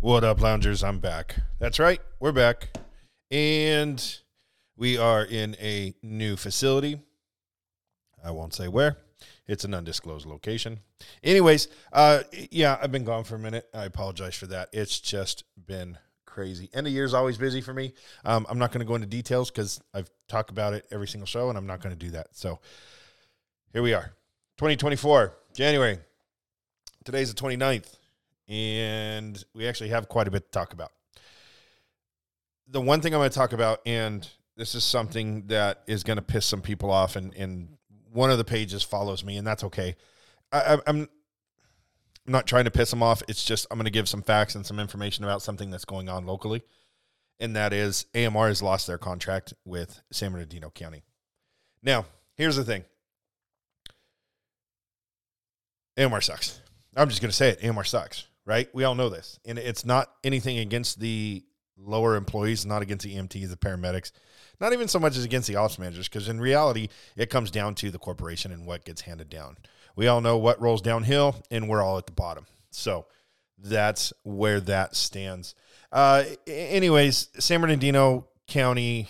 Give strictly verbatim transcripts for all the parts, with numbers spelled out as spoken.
What up, loungers? I'm back. That's right, we're back. And we are in a new facility. I won't say where. It's an undisclosed location. Anyways, uh, yeah, I've been gone for a minute. I apologize for that. It's just been crazy. End of year is always busy for me. Um, I'm not going to go into details because I've talked about it every single show, and I'm not going to do that. So here we are, twenty twenty-four, January. Today's the twenty-ninth. And we actually have quite a bit to talk about. The one thing I'm going to talk about, and this is something that is going to piss some people off, and, and one of the pages follows me, and that's okay. I, I'm not trying to piss them off. It's just I'm going to give some facts and some information about something that's going on locally, and that is A M R has lost their contract with San Bernardino County. Now, here's the thing. A M R sucks. I'm just going to say it. A M R sucks. Right? We all know this. And it's not anything against the lower employees, not against the E M Ts, the paramedics, not even so much as against the ops managers, because in reality, it comes down to the corporation and what gets handed down. We all know what rolls downhill, and we're all at the bottom. So that's where that stands. Uh, anyways, San Bernardino County,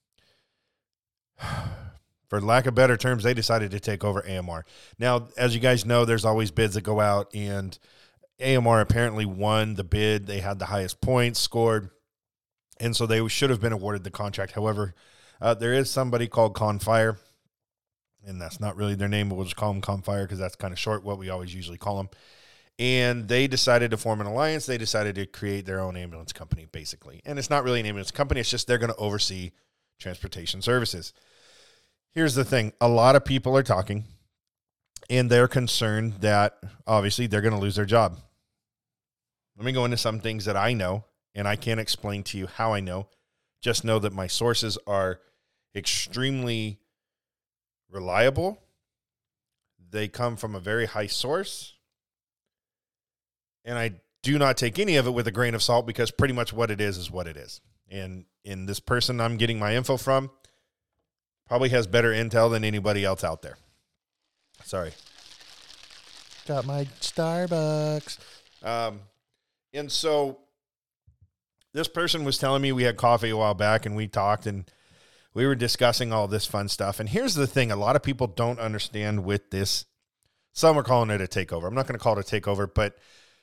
for lack of better terms, they decided to take over A M R. Now, as you guys know, there's always bids that go out, and A M R apparently won the bid. They had the highest points scored, and so they should have been awarded the contract. However, uh, there is somebody called Confire, and that's not really their name, but we'll just call them Confire because that's kind of short, what we always usually call them. And they decided to form an alliance. They decided to create their own ambulance company, basically. And it's not really an ambulance company. It's just they're going to oversee transportation services. Here's the thing. A lot of people are talking, and they're concerned that, obviously, they're going to lose their job. Let me go into some things that I know, and I can't explain to you how I know. Just know that my sources are extremely reliable. They come from a very high source, and I do not take any of it with a grain of salt because pretty much what it is is what it is. And in this person I'm getting my info from probably has better intel than anybody else out there. Sorry. Got my Starbucks. Um, and so this person was telling me, we had coffee a while back and we talked and we were discussing all this fun stuff. And here's the thing. A lot of people don't understand with this. Some are calling it a takeover. I'm not going to call it a takeover, but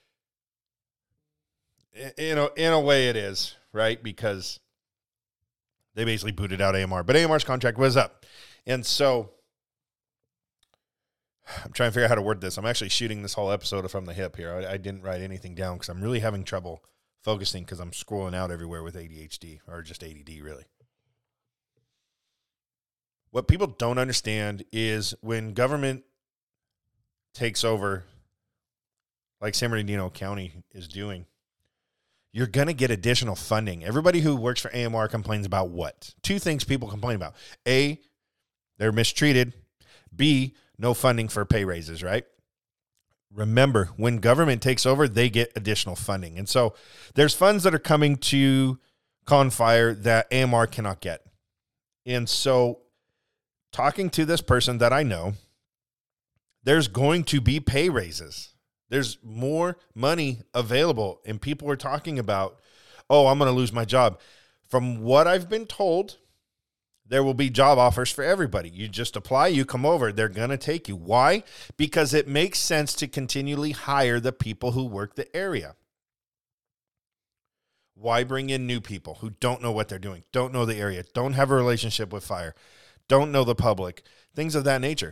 you know, in a way it is, right? Because they basically booted out A M R, but A M R's contract was up. And so I'm trying to figure out how to word this. I'm actually shooting this whole episode from the hip here. I, I didn't write anything down because I'm really having trouble focusing because I'm scrolling out everywhere with A D H D or just A D D, really. What people don't understand is when government takes over, like San Bernardino County is doing, you're going to get additional funding. Everybody who works for A M R complains about what? Two things people complain about. A, they're mistreated. B, no funding for pay raises, right? Remember, when government takes over, they get additional funding. And so there's funds that are coming to Confire that A M R cannot get. And so talking to this person that I know, there's going to be pay raises. There's more money available, and people are talking about, oh, I'm going to lose my job. From what I've been told, there will be job offers for everybody. You just apply, you come over, they're going to take you. Why? Because it makes sense to continually hire the people who work the area. Why bring in new people who don't know what they're doing, don't know the area, don't have a relationship with fire, don't know the public, things of that nature.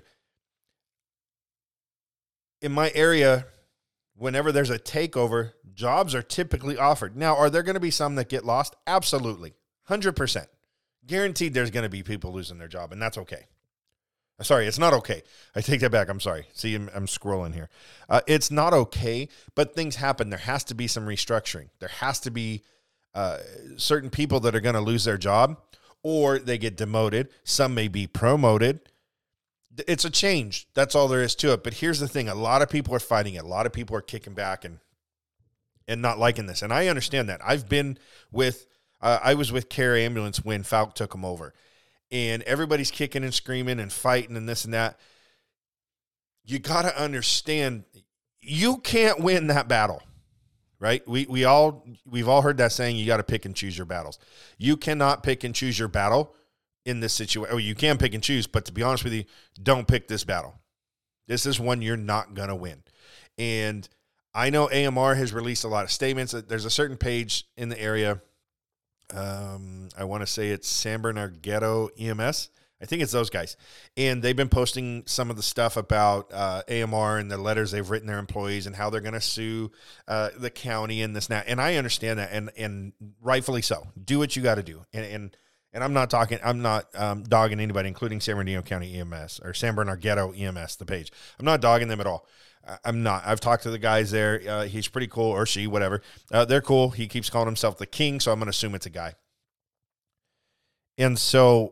In my area, whenever there's a takeover, jobs are typically offered. Now, are there going to be some that get lost? Absolutely. one hundred percent. Guaranteed there's going to be people losing their job, and that's okay. Sorry, it's not okay. I take that back. I'm sorry. See, I'm, I'm scrolling here. Uh, it's not okay, but things happen. There has to be some restructuring. There has to be uh, certain people that are going to lose their job, or they get demoted. Some may be promoted. It's a change. That's all there is to it. But here's the thing. A lot of people are fighting it. A lot of people are kicking back and and not liking this. And I understand that. I've been with, uh, I was with Care Ambulance when Falk took them over. And everybody's kicking and screaming and fighting and this and that. You got to understand, you can't win that battle. right? We we all we've all heard that saying, you got to pick and choose your battles. You cannot pick and choose your battle in this situation. Oh, you can pick and choose, but to be honest with you, don't pick this battle. This is one you're not going to win. And I know A M R has released a lot of statements. There's a certain page in the area. Um, I want to say it's San Bernardino E M S. I think it's those guys. And they've been posting some of the stuff about uh, A M R and the letters they've written their employees and how they're going to sue uh, the county and this and that. And I understand that, and and rightfully so. Do what you got to do. And and and I'm not talking, I'm not um, dogging anybody, including San Bernardino County E M S or San Bernardino E M S, the page. I'm not dogging them at all. I'm not. I've talked to the guys there. Uh, he's pretty cool, or she, whatever. Uh, they're cool. He keeps calling himself the king, so I'm going to assume it's a guy. And so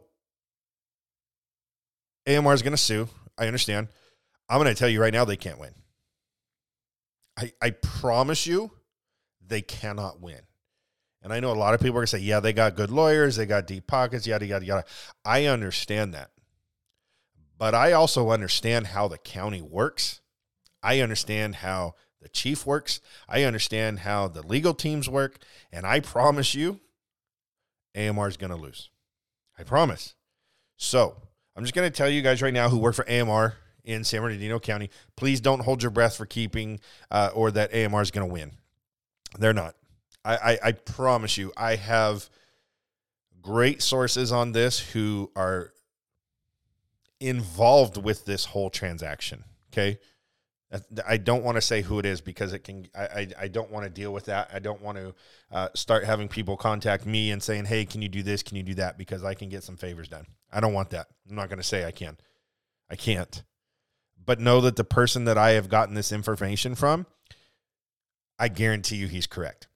A M R is going to sue. I understand. I'm going to tell you right now, they can't win. I, I promise you, they cannot win. And I know a lot of people are going to say, yeah, they got good lawyers, they got deep pockets, yada, yada, yada. I understand that. But I also understand how the county works. I understand how the chief works. I understand how the legal teams work. And I promise you, A M R is going to lose. I promise. So I'm just going to tell you guys right now who work for A M R in San Bernardino County, please don't hold your breath for keeping uh, or that A M R is going to win. They're not. I, I, I promise you, I have great sources on this who are involved with this whole transaction, okay? I don't want to say who it is because it can. I, I, I don't want to deal with that. I don't want to uh, start having people contact me and saying, hey, can you do this? Can you do that? Because I can get some favors done. I don't want that. I'm not going to say I can. I can't. But know that the person that I have gotten this information from, I guarantee you he's correct.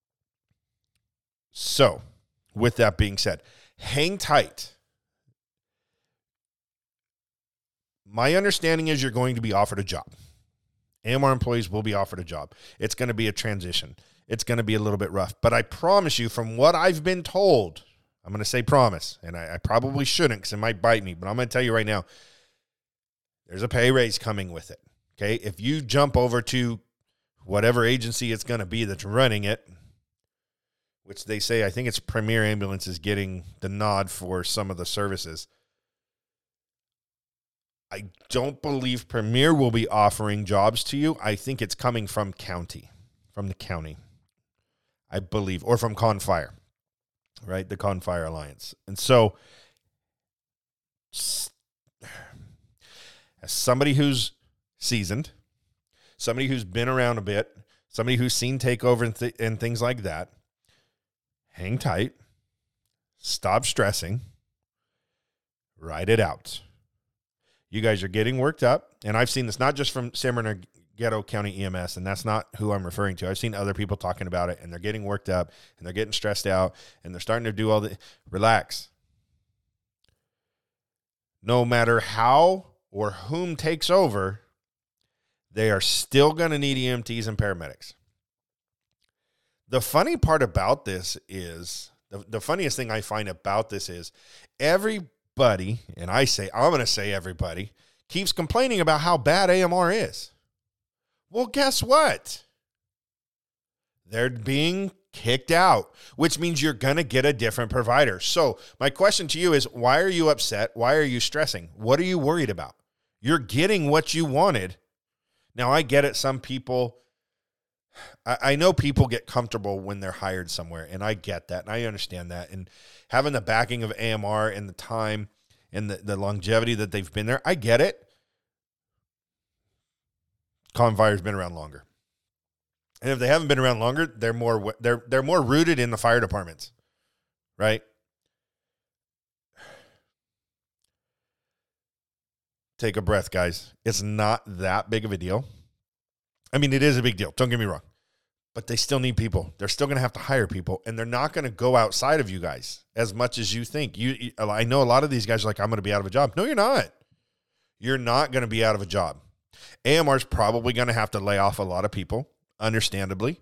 So, with that being said, hang tight. My understanding is you're going to be offered a job. A M R employees will be offered a job. It's going to be a transition. It's going to be a little bit rough. But I promise you, from what I've been told, I'm going to say promise, and I, I probably shouldn't because it might bite me, but I'm going to tell you right now, there's a pay raise coming with it. Okay? If you jump over to whatever agency it's going to be that's running it, which they say, I think it's Premier Ambulance is getting the nod for some of the services. I don't believe Premier will be offering jobs to you. I think it's coming from county, from the county, I believe, or from Confire, right? The Confire Alliance. And so, as somebody who's seasoned, somebody who's been around a bit, somebody who's seen takeover and, th- and things like that, hang tight, stop stressing, ride it out. You guys are getting worked up, and I've seen this not just from San Bernardino County E M S, and that's not who I'm referring to. I've seen other people talking about it, and they're getting worked up, and they're getting stressed out, and they're starting to do all the, relax. No matter how or whom takes over, they are still going to need E M Ts and paramedics. The funny part about this is, the, the funniest thing I find about this is every Buddy, and I say, I'm going to say everybody, keeps complaining about how bad A M R is. Well, guess what? They're being kicked out, which means you're going to get a different provider. So my question to you is, why are you upset? Why are you stressing? What are you worried about? You're getting what you wanted. Now, I get it. Some people, I, I know people get comfortable when they're hired somewhere, and I get that, and I understand that. And having the backing of A M R and the time and the, the longevity that they've been there, I get it. Confire's been around longer. And if they haven't been around longer, they're more they're they're more rooted in the fire departments. Right? Take a breath, guys. It's not that big of a deal. I mean, it is a big deal. Don't get me wrong. But they still need people. They're still going to have to hire people, and they're not going to go outside of you guys as much as you think. You, you, I know a lot of these guys are like, I'm going to be out of a job. No, you're not. You're not going to be out of a job. A M R is probably going to have to lay off a lot of people, understandably.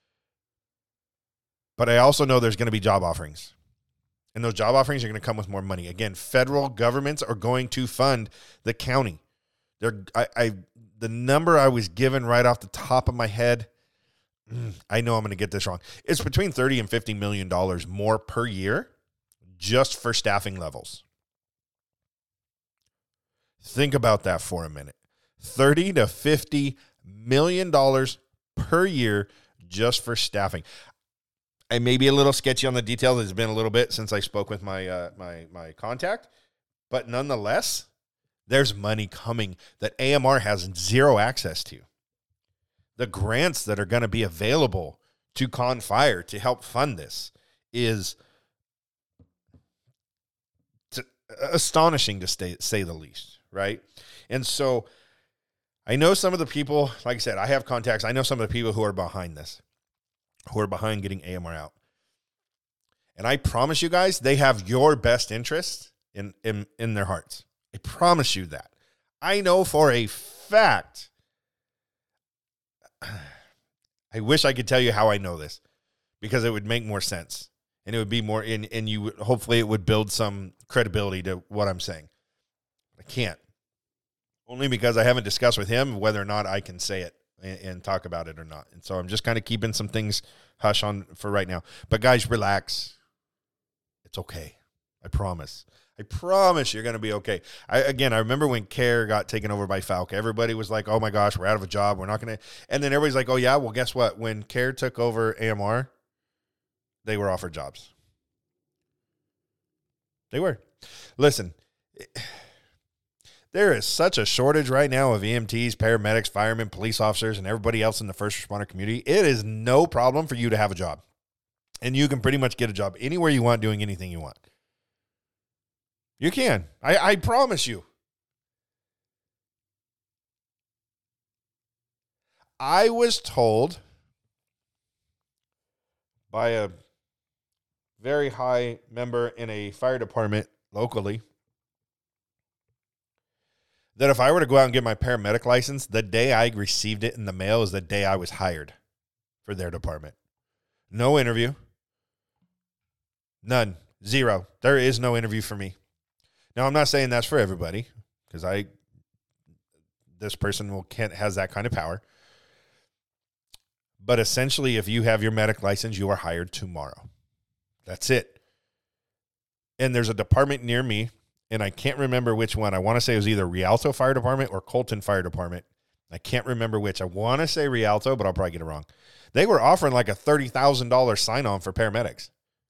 But I also know there's going to be job offerings. And those job offerings are going to come with more money. Again, federal governments are going to fund the county. They're, I, I, the number I was given right off the top of my head, I know I'm going to get this wrong. It's between thirty and fifty million dollars more per year just for staffing levels. Think about that for a minute. thirty to fifty million dollars per year just for staffing. I may be a little sketchy on the details. It's been a little bit since I spoke with my uh, my my contact, but nonetheless, there's money coming that A M R has zero access to. The grants that are going to be available to Con Fire to help fund this is to, astonishing to stay, say the least, right? And so I know some of the people, like I said, I have contacts. I know some of the people who are behind this, who are behind getting A M R out. And I promise you guys, they have your best interests in, in, in their hearts. I promise you that. I know for a fact. I wish I could tell you how I know this, because it would make more sense, and it would be more in, and you would, hopefully it would build some credibility to what I'm saying. I can't, only because I haven't discussed with him whether or not I can say it and, and talk about it or not. And so I'm just kind of keeping some things hush on for right now. But guys, relax. It's okay. I promise. I promise you're going to be okay. I, again, I remember when CARE got taken over by Falk, everybody was like, oh my gosh, we're out of a job. We're not going to. And then everybody's like, oh yeah, well, guess what? When CARE took over A M R, they were offered jobs. They were. Listen, there is such a shortage right now of E M Ts, paramedics, firemen, police officers, and everybody else in the first responder community. It is no problem for you to have a job. And you can pretty much get a job anywhere you want, doing anything you want. You can. I, I promise you. I was told by a very high member in a fire department locally that if I were to go out and get my paramedic license, the day I received it in the mail is the day I was hired for their department. No interview. None. Zero. There is no interview for me. Now, I'm not saying that's for everybody, because I, this person will can't has that kind of power. But essentially, if you have your medic license, you are hired tomorrow. That's it. And there's a department near me, and I can't remember which one. I want to say it was either Rialto Fire Department or Colton Fire Department. I can't remember which. I want to say Rialto, but I'll probably get it wrong. They were offering like a thirty thousand dollars sign-on for paramedics.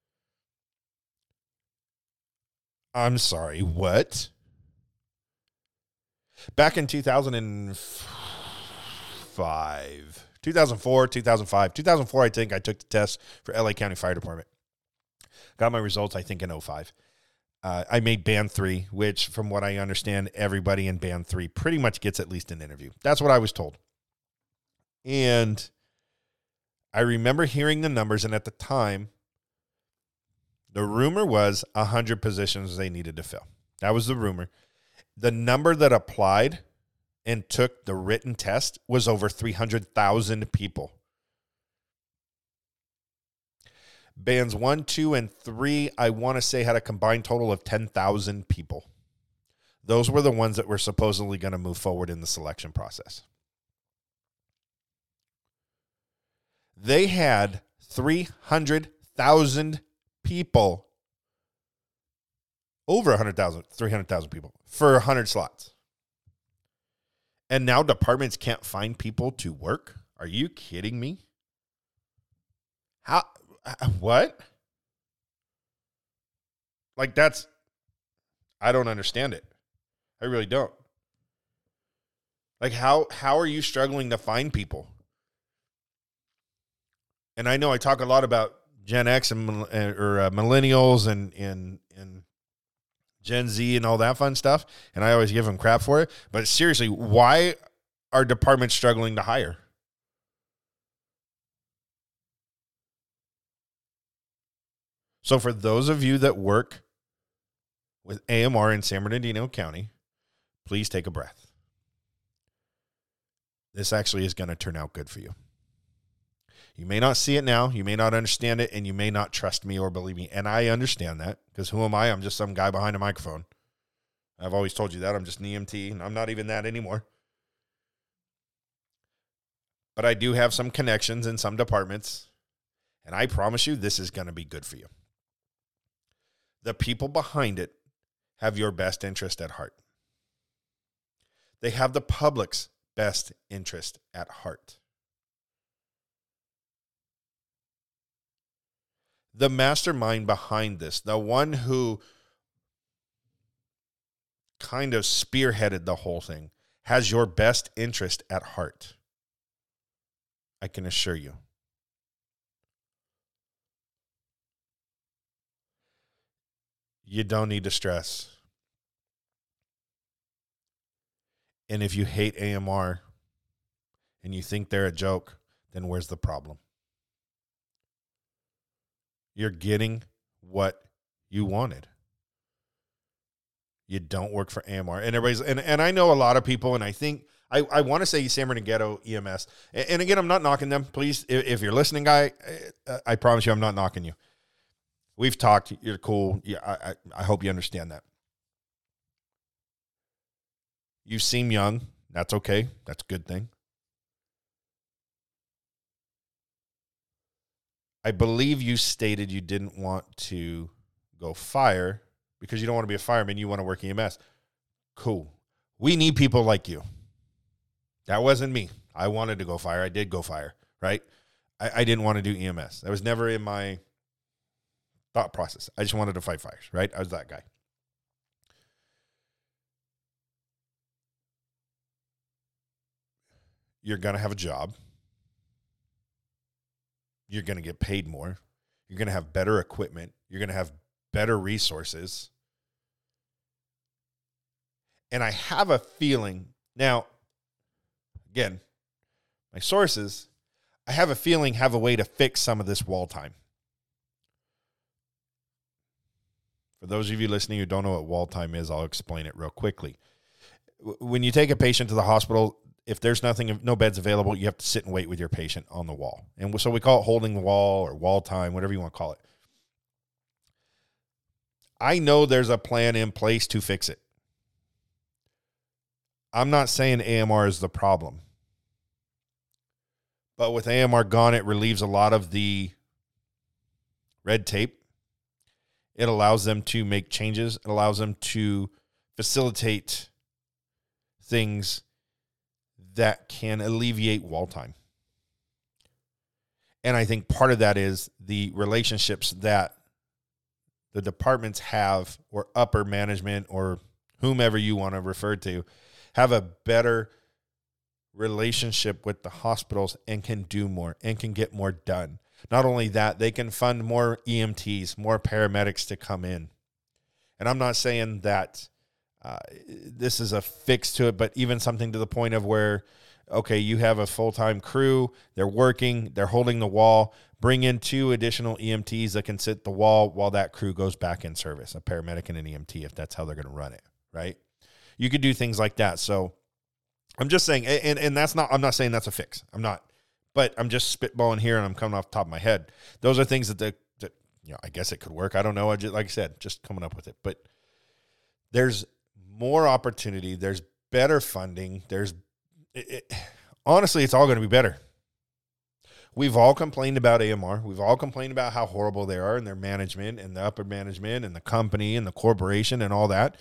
I'm sorry, what? Back in two thousand five, two thousand four, two thousand five, two thousand four, I think I took the test for L A County Fire Department. Got my results, I think, in oh five. Uh, I made band three, which from what I understand, everybody in band three pretty much gets at least an interview. That's what I was told. And I remember hearing the numbers, and at the time, the rumor was one hundred positions they needed to fill. That was the rumor. The number that applied and took the written test was over three hundred thousand people. Bands one, two, and three, I want to say, had a combined total of ten thousand people. Those were the ones that were supposedly going to move forward in the selection process. They had three hundred thousand people, over one hundred thousand, three hundred thousand people for one hundred slots. And now departments can't find people to work? Are you kidding me? How, what? Like that's, I don't understand it. I really don't. Like how, how are you struggling to find people? And I know I talk a lot about Gen X and or uh, millennials and, and and Gen Z and all that fun stuff, and I always give them crap for it. But seriously, why are departments struggling to hire? So for those of you that work with A M R in San Bernardino County, please take a breath. This actually is going to turn out good for you. You may not see it now, you may not understand it, and you may not trust me or believe me. And I understand that, because who am I? I'm just some guy behind a microphone. I've always told you that. I'm just an E M T, and I'm not even that anymore. but I do have some connections in some departments, and I promise you this is going to be good for you. The people behind it have your best interest at heart. They have the public's best interest at heart. The mastermind behind this, the one who kind of spearheaded the whole thing, has your best interest at heart. I can assure you. You don't need to stress. And if you hate A M R and you think they're a joke, then where's the problem? You're getting what you wanted. You don't work for A M R. And everybody's, and, and I know a lot of people, and I think, I, I want to say San Bernardino E M S. And, and again, I'm not knocking them. Please, if, if you're listening, guy, I, I promise you I'm not knocking you. We've talked. You're cool. Yeah, I, I, I hope you understand that. You seem young. That's okay. That's a good thing. I believe you stated you didn't want to go fire because you don't want to be a fireman. You want to work E M S. Cool. We need people like you. That wasn't me. I wanted to go fire. I did go fire, right? I, I didn't want to do E M S. That was never in my thought process. I just wanted to fight fires, right? I was that guy. You're going to have a job. You're going to get paid more. You're going to have better equipment. You're going to have better resources. And I have a feeling, now, again, my sources, I have a feeling have a way to fix some of this wall time. For those of you listening who don't know what wall time is, I'll explain it real quickly. When you take a patient to the hospital, if there's nothing, no beds available, you have to sit and wait with your patient on the wall. And so we call it holding the wall or wall time, whatever you want to call it. I know there's a plan in place to fix it. I'm not saying A M R is the problem. But with A M R gone, it relieves a lot of the red tape. It allows them to make changes. It allows them to facilitate things that can alleviate wall time. And I think part of that is the relationships that the departments have, or upper management, or whomever you want to refer to, have a better relationship with the hospitals and can do more and can get more done. Not only that, they can fund more E M Ts, more paramedics to come in. And I'm not saying that uh, this is a fix to it, but even something to the point of where, okay, you have a full-time crew, they're working, they're holding the wall, bring in two additional E M Ts that can sit the wall while that crew goes back in service, a paramedic and an E M T, if that's how they're going to run it, right? You could do things like that. So I'm just saying, and, and that's not, I'm not saying that's a fix. I'm not, but I'm just spitballing here and I'm coming off the top of my head. Those are things that, the, that you know, I guess it could work. I don't know. I just, like I said, just coming up with it, but there's more opportunity. There's better funding. There's, it, it, honestly, it's all going to be better. We've all complained about A M R. We've all complained about how horrible they are and their management and the upper management and the company and the corporation and all that.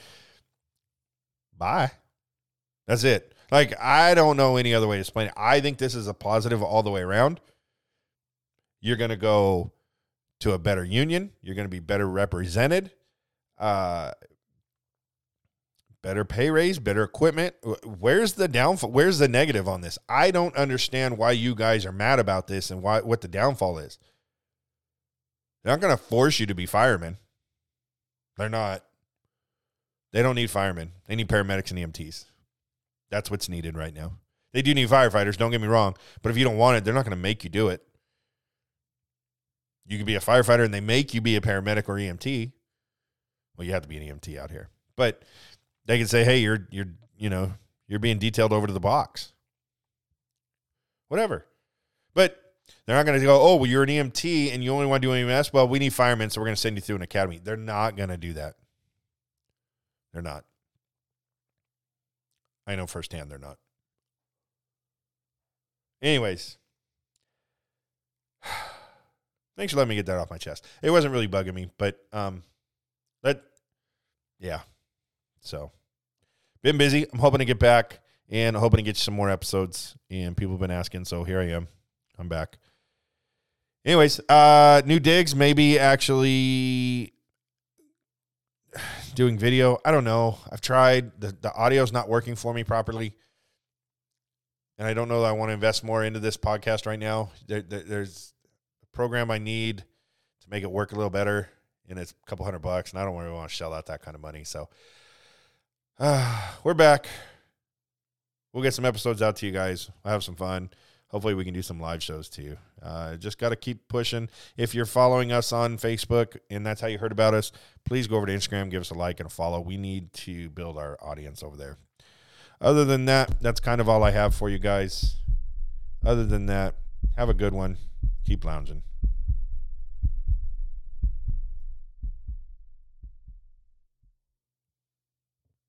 Bye. That's it. Like, I don't know any other way to explain it. I think this is a positive all the way around. You're going to go to a better union. You're going to be better represented. Uh, better pay raise, better equipment. Where's the downfall? Where's the negative on this? I don't understand why you guys are mad about this and why what the downfall is. They're not going to force you to be firemen. They're not. They don't need firemen. They need paramedics and E M Ts. That's what's needed right now. They do need firefighters, don't get me wrong. But if you don't want it, they're not going to make you do it. You can be a firefighter and they make you be a paramedic or E M T. Well, you have to be an E M T out here. But they can say, hey, you're, you're, you know, you're being detailed over to the box. Whatever. But they're not going to go, oh, well, you're an E M T and you only want to do E M S. Well, we need firemen, so we're going to send you through an academy. They're not going to do that. They're not. I know firsthand they're not. Anyways, thanks for letting me get that off my chest. It wasn't really bugging me, but um, let yeah. So, been busy. I'm hoping to get back and hoping to get some more episodes. And people have been asking, so here I am. I'm back. Anyways, uh, new digs, maybe actually doing video. I don't know. I've tried. The, the audio's not working for me properly. And I don't know that I want to invest more into this podcast right now. There, there, there's a program I need to make it work a little better, and it's a couple hundred bucks, and I don't really want to shell out that kind of money. So uh, we're back. We'll get some episodes out to you guys. We'll have some fun. Hopefully we can do some live shows too. Uh, just got to keep pushing. If you're following us on Facebook and that's how you heard about us, please go over to Instagram, give us a like and a follow. We need to build our audience over there. Other than that, that's kind of all I have for you guys. Other than that, have a good one. Keep lounging.